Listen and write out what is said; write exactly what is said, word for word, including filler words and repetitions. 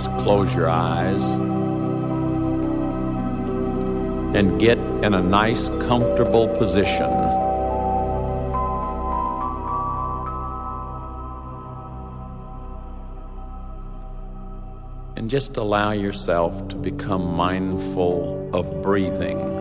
just close your eyes and get in a nice, comfortable position. And just allow yourself to become mindful of breathing.